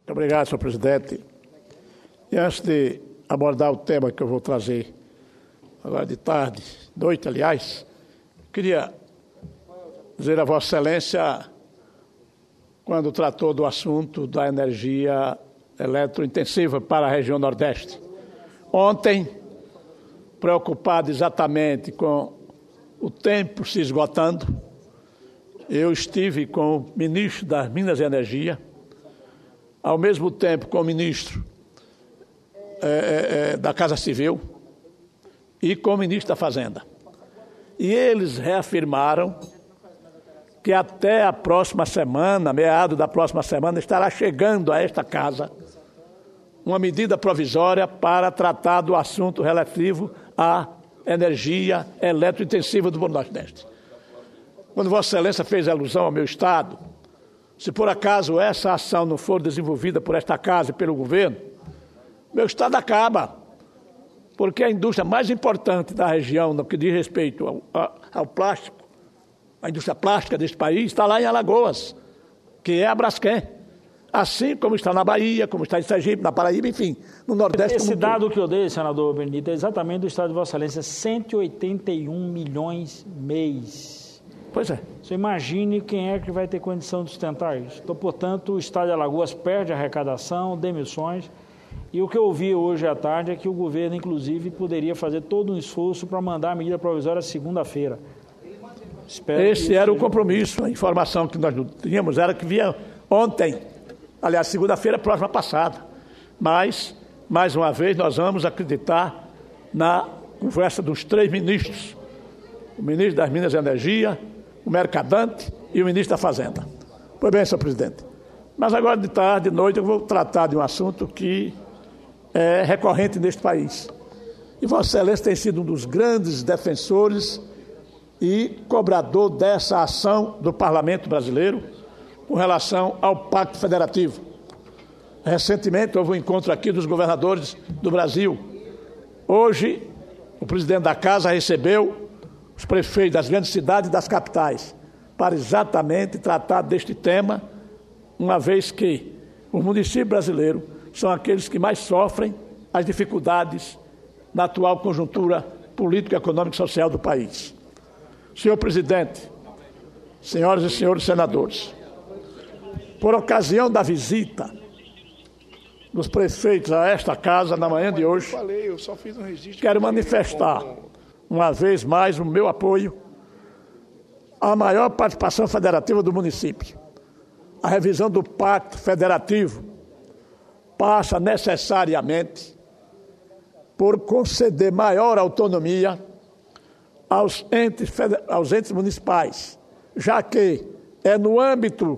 Muito obrigado, senhor presidente. E antes de abordar o tema que eu vou trazer agora de tarde, noite, aliás, queria dizer a Vossa Excelência, quando tratou do assunto da energia eletrointensiva para a região Nordeste. Ontem, preocupado exatamente com o tempo se esgotando, eu estive com o ministro das Minas e Energia, ao mesmo tempo com o ministro da Casa Civil e com o ministro da Fazenda. E eles reafirmaram que até a próxima semana, meado da próxima semana, estará chegando a esta casa uma medida provisória para tratar do assunto relativo à energia eletrointensiva do Nordeste. Quando Vossa Excelência fez alusão ao meu Estado, se por acaso essa ação não for desenvolvida por esta casa e pelo governo, meu Estado acaba, porque a indústria mais importante da região, no que diz respeito ao plástico, a indústria plástica deste país, está lá em Alagoas, que é a Braskem. Assim como está na Bahia, como está em Sergipe, na Paraíba, enfim, no Nordeste. Esse dado que eu dei, senador Benedito, é exatamente do Estado de Vossa Excelência, 181 milhões mês. Pois é. Você imagine quem é que vai ter condição de sustentar isso. Então, portanto, o Estado de Alagoas perde arrecadação, demissões, e o que eu ouvi hoje à tarde é que o governo, inclusive, poderia fazer todo um esforço para mandar a medida provisória segunda-feira. Esse era o compromisso, a informação que nós tínhamos era que via ontem, aliás, segunda-feira próxima passada. Mas, mais uma vez, nós vamos acreditar na conversa dos três ministros, o ministro das Minas e Energia, o Mercadante e o ministro da Fazenda. Pois bem, senhor presidente. Mas agora de tarde, de noite, eu vou tratar de um assunto que é recorrente neste país. E Vossa Excelência tem sido um dos grandes defensores e cobrador dessa ação do Parlamento brasileiro com relação ao Pacto Federativo. Recentemente houve um encontro aqui dos governadores do Brasil. Hoje, o presidente da Casa recebeu os prefeitos das grandes cidades e das capitais para exatamente tratar deste tema, uma vez que os municípios brasileiros são aqueles que mais sofrem as dificuldades na atual conjuntura política, econômica e social do país. Senhor presidente, senhoras e senhores senadores, por ocasião da visita dos prefeitos a esta casa na manhã de hoje, quero manifestar uma vez mais o meu apoio à maior participação federativa do município. A revisão do Pacto Federativo passa necessariamente por conceder maior autonomia aos entes municipais, já que é no âmbito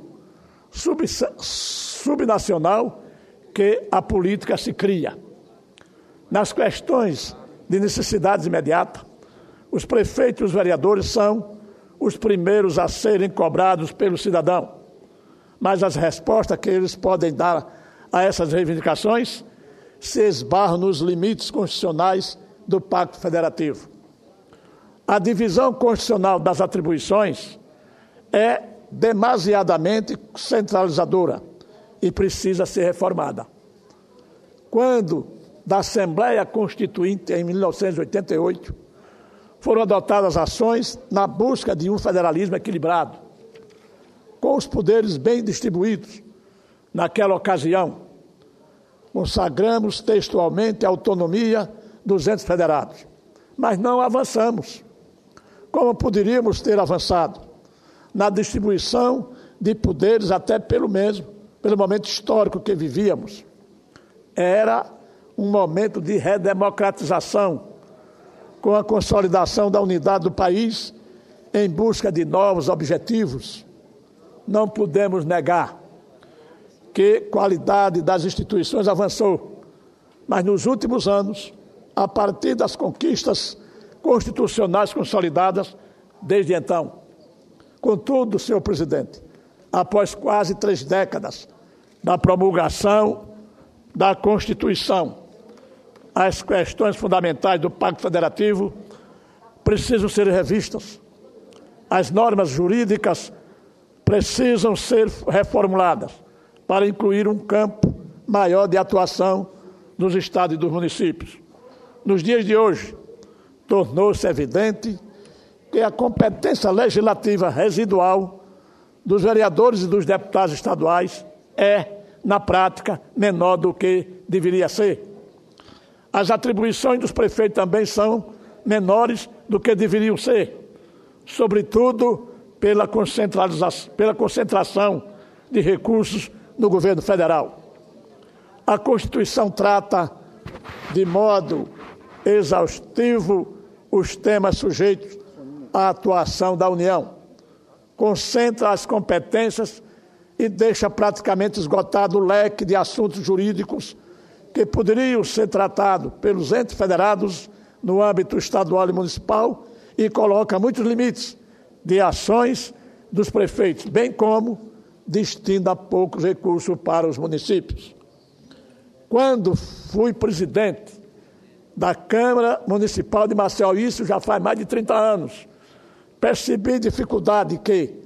subnacional que a política se cria. Nas questões de necessidades imediatas, os prefeitos e os vereadores são os primeiros a serem cobrados pelo cidadão, mas as respostas que eles podem dar a essas reivindicações se esbarram nos limites constitucionais do Pacto Federativo. A divisão constitucional das atribuições é demasiadamente centralizadora e precisa ser reformada. Quando, da Assembleia Constituinte, em 1988, foram adotadas ações na busca de um federalismo equilibrado, com os poderes bem distribuídos. Naquela ocasião, consagramos textualmente a autonomia dos entes federados, mas não avançamos. Como poderíamos ter avançado? Na distribuição de poderes até pelo momento histórico que vivíamos. Era um momento de redemocratização, com a consolidação da unidade do país em busca de novos objetivos. Não podemos negar que a qualidade das instituições avançou, mas nos últimos anos, a partir das conquistas constitucionais consolidadas desde então. Contudo, senhor presidente, após quase 3 décadas da promulgação da Constituição, as questões fundamentais do Pacto Federativo precisam ser revistas. As normas jurídicas precisam ser reformuladas para incluir um campo maior de atuação dos estados e dos municípios. Nos dias de hoje, tornou-se evidente que a competência legislativa residual dos vereadores e dos deputados estaduais é, na prática, menor do que deveria ser. As atribuições dos prefeitos também são menores do que deveriam ser, sobretudo pela concentração de recursos no governo federal. A Constituição trata de modo exaustivo os temas sujeitos à atuação da União, concentra as competências e deixa praticamente esgotado o leque de assuntos jurídicos que poderiam ser tratados pelos entes federados no âmbito estadual e municipal e coloca muitos limites de ações dos prefeitos, bem como destina poucos recursos para os municípios. Quando fui presidente da Câmara Municipal de Maceió, isso já faz mais de 30 anos, percebi dificuldade que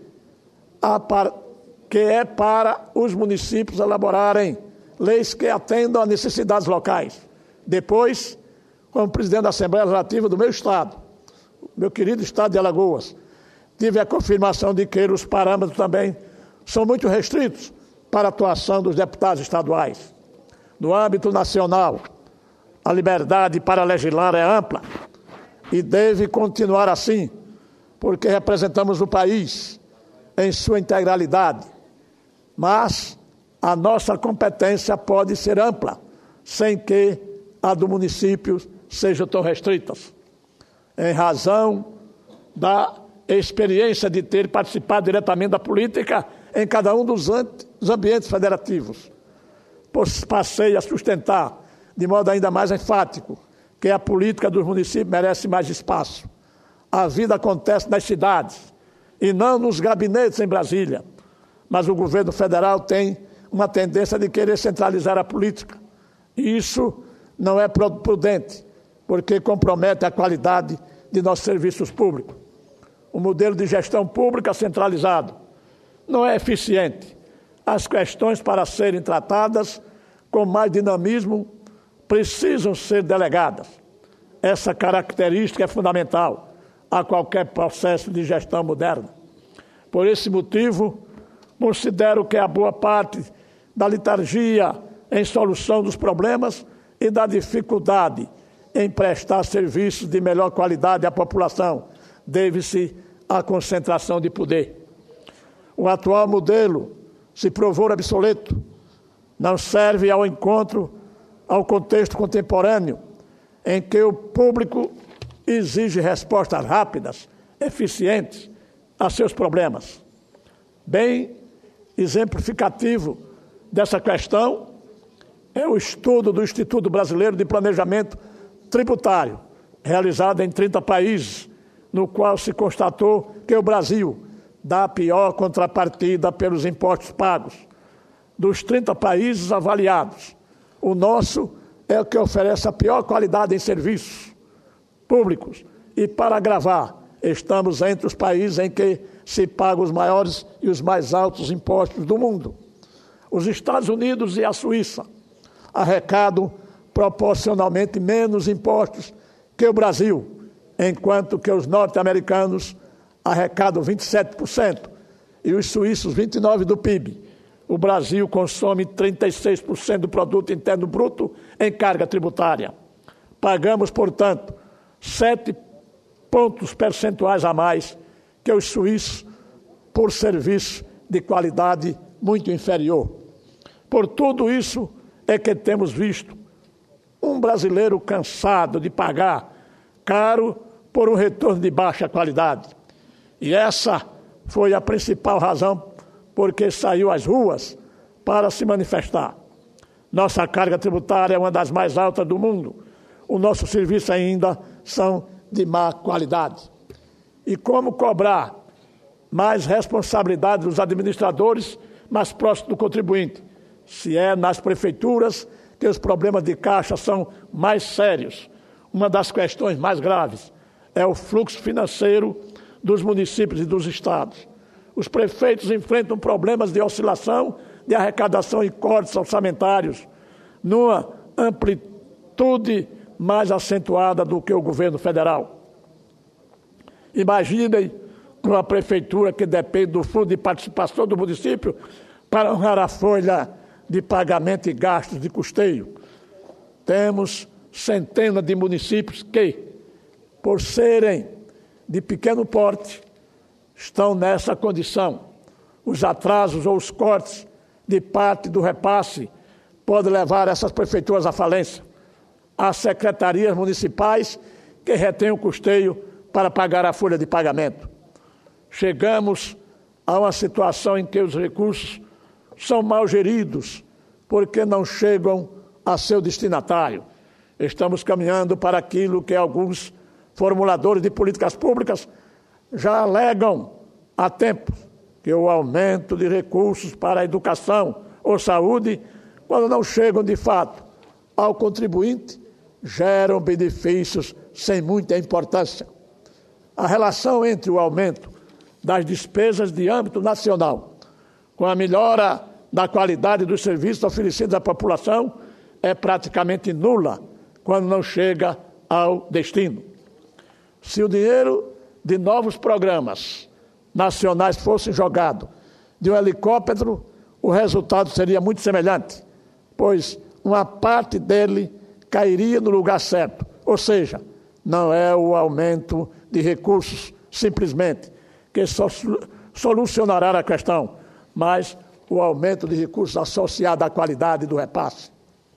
é para os municípios elaborarem leis que atendam a necessidades locais. Depois, como presidente da Assembleia Legislativa do meu estado, meu querido estado de Alagoas, tive a confirmação de que os parâmetros também são muito restritos para a atuação dos deputados estaduais. No âmbito nacional, a liberdade para legislar é ampla e deve continuar assim, porque representamos o país em sua integralidade. Mas a nossa competência pode ser ampla, sem que a do município seja tão restrita. Em razão da experiência de ter participado diretamente da política em cada um dos ambientes federativos, passei a sustentar, de modo ainda mais enfático, que a política dos municípios merece mais espaço. A vida acontece nas cidades e não nos gabinetes em Brasília, mas o governo federal tem uma tendência de querer centralizar a política. E isso não é prudente, porque compromete a qualidade de nossos serviços públicos. O modelo de gestão pública centralizado não é eficiente. As questões, para serem tratadas com mais dinamismo, precisam ser delegadas. Essa característica é fundamental a qualquer processo de gestão moderna. Por esse motivo, considero que a boa parte da letargia em solução dos problemas e da dificuldade em prestar serviços de melhor qualidade à população deve-se à concentração de poder. O atual modelo se provou obsoleto, não serve ao contexto contemporâneo, em que o público exige respostas rápidas, eficientes a seus problemas. Bem exemplificativo dessa questão é o estudo do Instituto Brasileiro de Planejamento Tributário, realizado em 30 países, no qual se constatou que o Brasil dá a pior contrapartida pelos impostos pagos. Dos 30 países avaliados, o nosso é o que oferece a pior qualidade em serviços públicos. E, para agravar, estamos entre os países em que se pagam os maiores e os mais altos impostos do mundo. Os Estados Unidos e a Suíça arrecadam proporcionalmente menos impostos que o Brasil, enquanto que os norte-americanos arrecadam 27% e os suíços 29% do PIB. O Brasil consome 36% do produto interno bruto em carga tributária. Pagamos, portanto, 7 pontos percentuais a mais que os suíços por serviço de qualidade muito inferior. Por tudo isso é que temos visto um brasileiro cansado de pagar caro por um retorno de baixa qualidade. E essa foi a principal razão porque saiu às ruas para se manifestar. Nossa carga tributária é uma das mais altas do mundo. Os nossos serviços ainda são de má qualidade. E como cobrar mais responsabilidade dos administradores mais próximos do contribuinte, se é nas prefeituras que os problemas de caixa são mais sérios? Uma das questões mais graves é o fluxo financeiro dos municípios e dos estados. Os prefeitos enfrentam problemas de oscilação de arrecadação e cortes orçamentários numa amplitude mais acentuada do que o governo federal. Imaginem uma prefeitura que depende do fundo de participação do município para honrar a folha de pagamento e gastos de custeio. Temos centenas de municípios que, por serem de pequeno porte, estão nessa condição. Os atrasos ou os cortes de parte do repasse podem levar essas prefeituras à falência. Há secretarias municipais que retêm o custeio para pagar a folha de pagamento. Chegamos a uma situação em que os recursos são mal geridos porque não chegam a seu destinatário. Estamos caminhando para aquilo que alguns formuladores de políticas públicas já alegam há tempo, que o aumento de recursos para a educação ou saúde, quando não chegam de fato ao contribuinte, geram benefícios sem muita importância. A relação entre o aumento das despesas de âmbito nacional com a melhora da qualidade dos serviços oferecidos à população é praticamente nula quando não chega ao destino. Se o dinheiro de novos programas nacionais fosse jogado de um helicóptero, o resultado seria muito semelhante, pois uma parte dele cairia no lugar certo. Ou seja, não é o aumento de recursos, simplesmente, que solucionará a questão, mas o aumento de recursos associado à qualidade do repasse.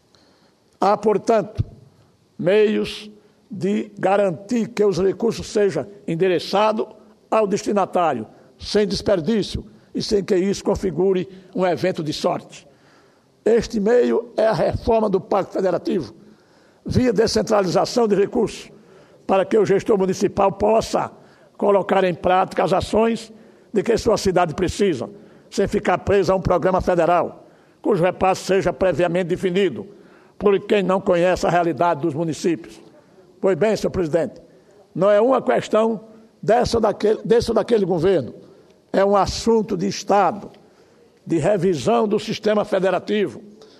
Há, portanto, meios de garantir que os recursos sejam endereçados ao destinatário, sem desperdício e sem que isso configure um evento de sorte. Este meio é a reforma do Pacto Federativo, via descentralização de recursos, para que o gestor municipal possa colocar em prática as ações de que sua cidade precisa, sem ficar preso a um programa federal, cujo repasse seja previamente definido por quem não conhece a realidade dos municípios. Pois bem, senhor presidente, não é uma questão desse ou daquele governo, é um assunto de Estado, de revisão do sistema federativo,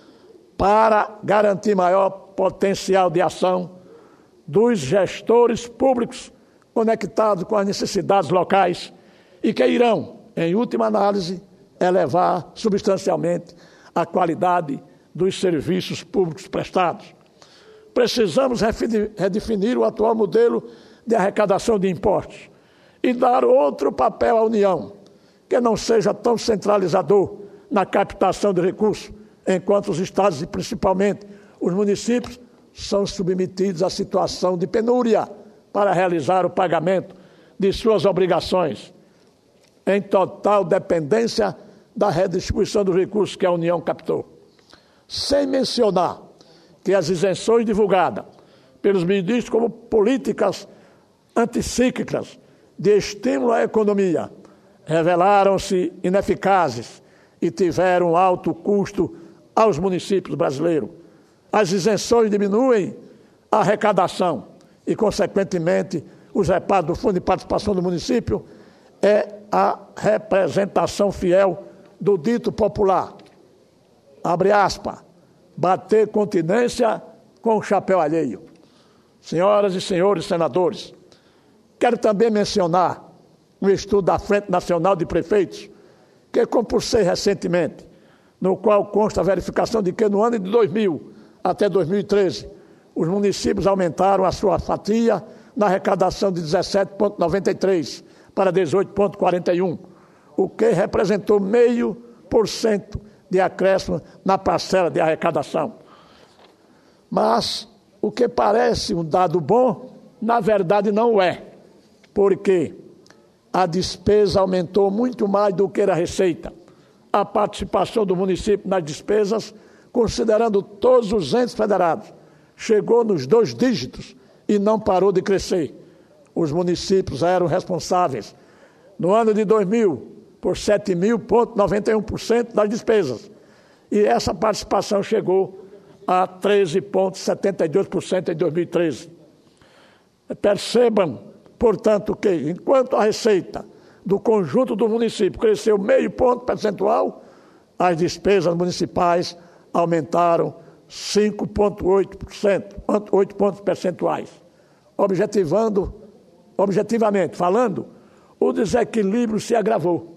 para garantir maior potencial de ação dos gestores públicos conectados com as necessidades locais e que irão, em última análise, elevar substancialmente a qualidade dos serviços públicos prestados. Precisamos redefinir o atual modelo de arrecadação de impostos e dar outro papel à União, que não seja tão centralizador na captação de recursos, enquanto os estados e principalmente os municípios são submetidos à situação de penúria para realizar o pagamento de suas obrigações, em total dependência da redistribuição dos recursos que a União captou. Sem mencionar que as isenções divulgadas pelos ministros como políticas anticíclicas de estímulo à economia revelaram-se ineficazes e tiveram alto custo aos municípios brasileiros. As isenções diminuem a arrecadação e, consequentemente, os repasses do Fundo de Participação do município é a representação fiel do dito popular, abre aspas, bater continência com o chapéu alheio. Senhoras e senhores senadores, quero também mencionar um estudo da Frente Nacional de Prefeitos, que compulsei recentemente, no qual consta a verificação de que no ano de 2000 até 2013, os municípios aumentaram a sua fatia na arrecadação de 17,93% para 18,41%, o que representou 0,5% de acréscimo na parcela de arrecadação. Mas o que parece um dado bom, na verdade não é, porque a despesa aumentou muito mais do que a receita. A participação do município nas despesas, considerando todos os entes federados, chegou nos 2 dígitos e não parou de crescer. Os municípios eram responsáveis, no ano de 2000, por 7.091% das despesas. E essa participação chegou a 13,72% em 2013. Percebam, portanto, que enquanto a receita do conjunto do município cresceu 0,5 ponto percentual, as despesas municipais aumentaram 5,8%, 8 pontos percentuais. Objetivamente falando, o desequilíbrio se agravou.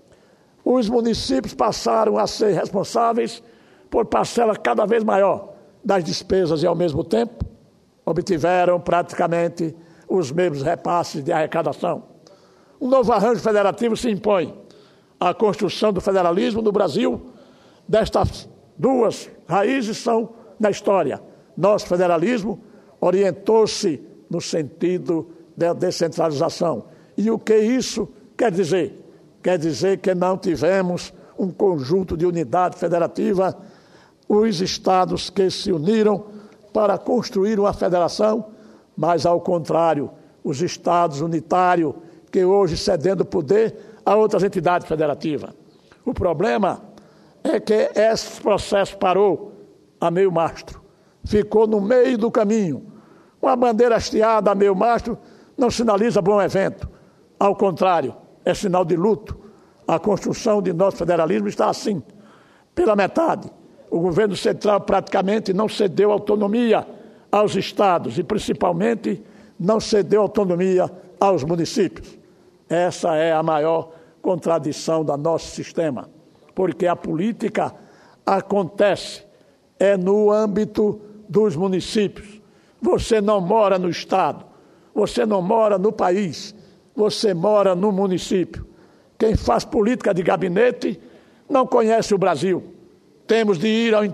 Os municípios passaram a ser responsáveis por parcela cada vez maior das despesas e, ao mesmo tempo, obtiveram praticamente os mesmos repasses de arrecadação. Um novo arranjo federativo se impõe. A construção do federalismo no Brasil, destas duas raízes são na história. Nosso federalismo orientou-se no sentido da descentralização. E o que isso quer dizer? Quer dizer que não tivemos um conjunto de unidade federativa, os estados que se uniram para construir uma federação, mas, ao contrário, os estados unitários que hoje cedendo poder a outras entidades federativas. O problema é que esse processo parou a meio mastro, ficou no meio do caminho. Uma bandeira hasteada a meio mastro não sinaliza bom evento, ao contrário, é sinal de luto. A construção de nosso federalismo está assim, pela metade. O governo central praticamente não cedeu autonomia aos estados e, principalmente, não cedeu autonomia aos municípios. Essa é a maior contradição do nosso sistema, porque a política acontece no âmbito dos municípios. Você não mora no estado, você não mora no país, você mora no município. Quem faz política de gabinete não conhece o Brasil. Temos de ir ao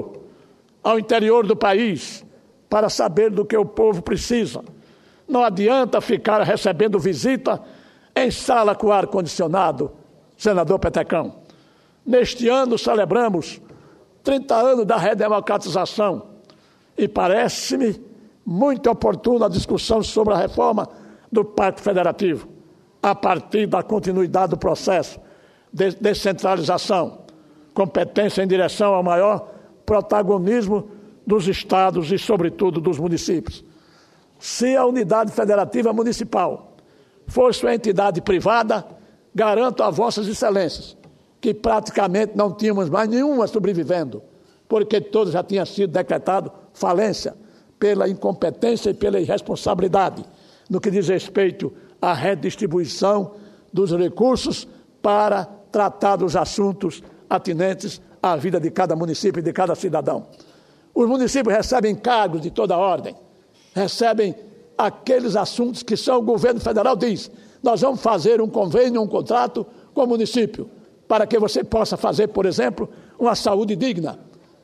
interior do país, para saber do que o povo precisa. Não adianta ficar recebendo visita em sala com ar-condicionado, senador Petecão. Neste ano celebramos 30 anos da redemocratização e parece-me muito oportuna a discussão sobre a reforma do Pacto Federativo, a partir da continuidade do processo de descentralização, competência em direção ao maior protagonismo dos estados e, sobretudo, dos municípios. Se a unidade federativa municipal fosse uma entidade privada, garanto a vossas excelências que praticamente não tínhamos mais nenhuma sobrevivendo, porque todas já tinham sido decretado falência pela incompetência e pela irresponsabilidade no que diz respeito à redistribuição dos recursos para tratar dos assuntos atinentes à vida de cada município e de cada cidadão. Os municípios recebem cargos de toda ordem, recebem aqueles assuntos que só o governo federal diz: nós vamos fazer um convênio, um contrato com o município, para que você possa fazer, por exemplo, uma saúde digna,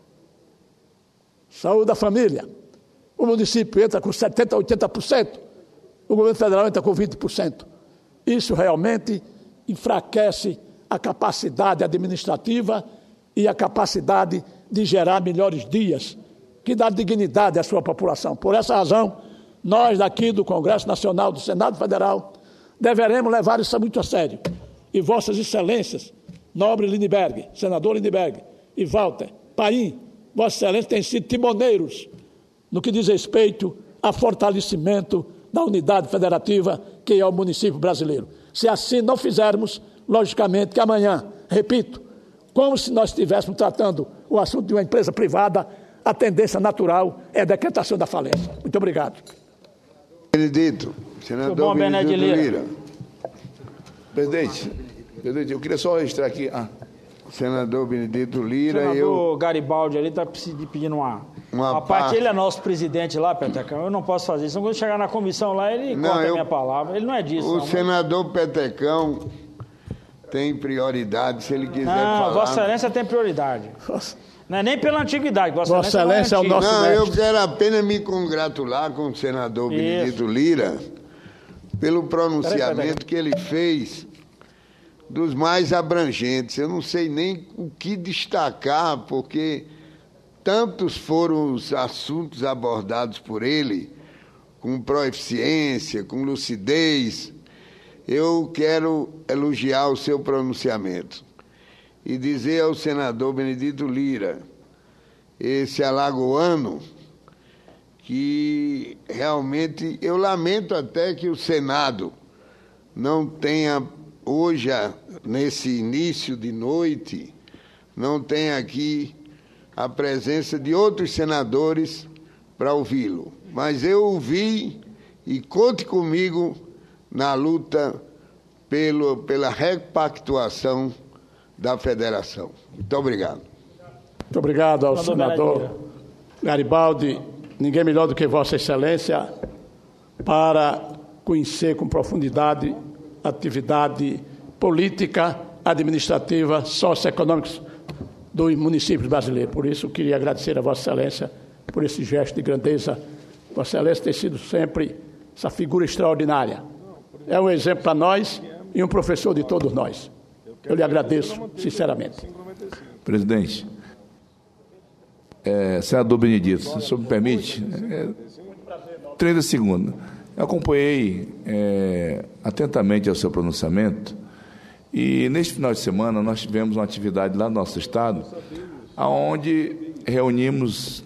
saúde da família. O município entra com 70%, 80%, o governo federal entra com 20%. Isso realmente enfraquece a capacidade administrativa e a capacidade de gerar melhores dias, que dá dignidade à sua população. Por essa razão, nós daqui do Congresso Nacional, do Senado Federal, deveremos levar isso muito a sério. E vossas excelências, nobre Lindbergh, senador Lindbergh e Walter, Paim, vossas excelências têm sido timoneiros no que diz respeito a fortalecimento da unidade federativa que é o município brasileiro. Se assim não fizermos, logicamente que amanhã, repito, como se nós estivéssemos tratando o assunto de uma empresa privada, a tendência natural é a decretação da falência. Muito obrigado. Benedito, senador Benedito Lira. Presidente, eu queria só registrar aqui. Senador Benedito Lira. Senador Garibaldi ali está pedindo uma parte. Ele é nosso presidente lá, Petecão. Eu não posso fazer isso. Quando chegar na comissão lá, ele corta a minha palavra. Ele não é disso. O senador Petecão tem prioridade, se ele quiser falar. Não, Vossa Excelência tem prioridade. Não é nem pela antiguidade. Vossa Excelência é o nosso mestre. Eu quero apenas me congratular com o senador Benedito Lira pelo pronunciamento que ele fez dos mais abrangentes. Eu não sei nem o que destacar, porque tantos foram os assuntos abordados por ele, com proeficiência, com lucidez. Eu quero elogiar o seu pronunciamento e dizer ao senador Benedito Lira, esse alagoano, que realmente eu lamento até que o Senado não tenha hoje, nesse início de noite, não tem aqui a presença de outros senadores para ouvi-lo. Mas eu ouvi e conte comigo na luta pela repactuação da federação. Muito obrigado. Muito obrigado ao senador Garibaldi. Ninguém melhor do que Vossa Excelência para conhecer com profundidade a atividade política, administrativa, socioeconômica dos municípios brasileiros. Por isso, queria agradecer a Vossa Excelência por esse gesto de grandeza. Vossa Excelência tem sido sempre essa figura extraordinária. É um exemplo para nós e um professor de todos nós. Eu lhe agradeço, sinceramente. Presidente, senador Benedito, se o senhor me permite, 30 segundos. Eu acompanhei atentamente o seu pronunciamento e, neste final de semana, nós tivemos uma atividade lá no nosso estado, onde reunimos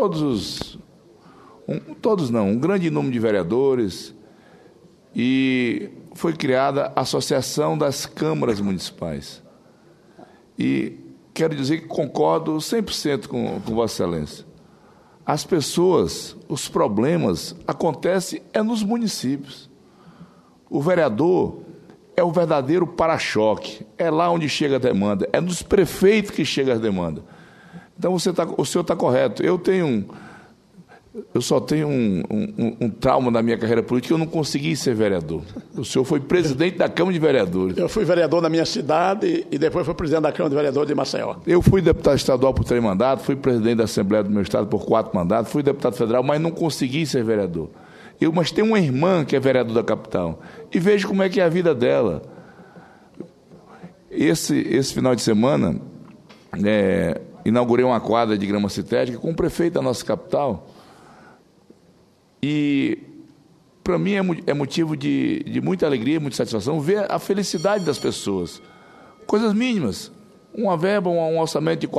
um grande número de vereadores, e foi criada a Associação das Câmaras Municipais. E quero dizer que concordo 100% com Vossa Excelência. As pessoas, os problemas acontecem nos municípios. O vereador é o verdadeiro para-choque, é lá onde chega a demanda, é nos prefeitos que chega a demanda. Então, o senhor está correto. Eu só tenho um trauma na minha carreira política, eu não consegui ser vereador. O senhor foi presidente da Câmara de Vereadores. Eu fui vereador na minha cidade e depois fui presidente da Câmara de Vereadores de Maceió. Eu fui deputado estadual por 3 mandatos, fui presidente da Assembleia do meu estado por 4 mandatos, fui deputado federal, mas não consegui ser vereador. Mas tenho uma irmã que é vereadora da capital e vejo como é que é a vida dela. Esse final de semana, inaugurei uma quadra de grama sintética com o prefeito da nossa capital. E, para mim, é motivo de muita alegria, muita satisfação ver a felicidade das pessoas. Coisas mínimas. Uma verba, um orçamento de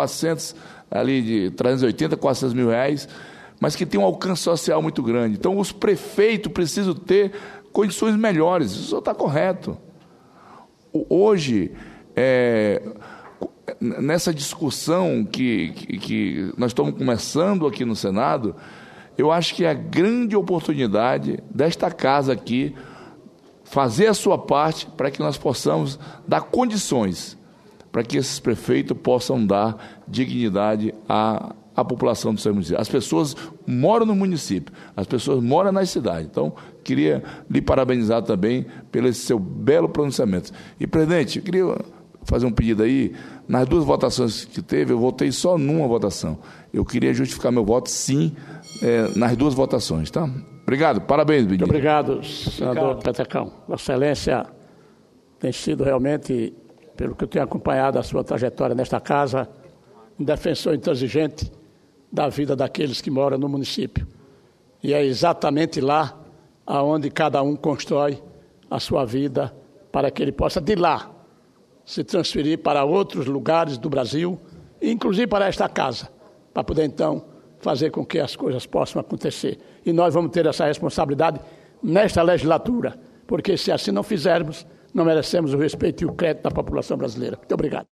380, 400 mil reais, mas que tem um alcance social muito grande. Então, os prefeitos precisam ter condições melhores. Isso está correto. Hoje, nessa discussão que nós estamos começando aqui no Senado, eu acho que é a grande oportunidade desta casa aqui fazer a sua parte para que nós possamos dar condições para que esses prefeitos possam dar dignidade à população do seu município. As pessoas moram no município, as pessoas moram nas cidades. Então, queria lhe parabenizar também pelo esse seu belo pronunciamento. E, presidente, eu queria fazer um pedido aí. Nas 2 votações que teve, eu votei só numa votação. Eu queria justificar meu voto, sim, nas 2 votações, tá? Obrigado, parabéns, Benedito. Muito obrigado, senador Petecão. Vossa Excelência tem sido realmente, pelo que eu tenho acompanhado a sua trajetória nesta casa, um defensor intransigente da vida daqueles que moram no município. E é exatamente lá aonde cada um constrói a sua vida para que ele possa, de lá, se transferir para outros lugares do Brasil, inclusive para esta casa, para poder, então, fazer com que as coisas possam acontecer. E nós vamos ter essa responsabilidade nesta legislatura, porque se assim não fizermos, não merecemos o respeito e o crédito da população brasileira. Muito obrigado.